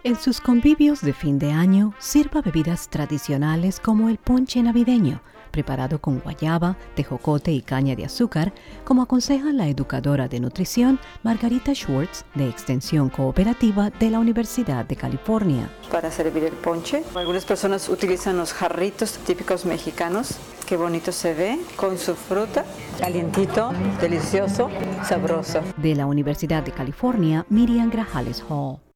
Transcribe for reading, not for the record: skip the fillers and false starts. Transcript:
En sus convivios de fin de año, sirva bebidas tradicionales como el ponche navideño, preparado con guayaba, tejocote y caña de azúcar, como aconseja la educadora de nutrición Margarita Schwartz, de Extensión Cooperativa de la Universidad de California. Para servir el ponche, algunas personas utilizan los jarritos típicos mexicanos. Qué bonito se ve, con su fruta, calientito, delicioso, sabroso. De la Universidad de California, Miriam Grajales Hall.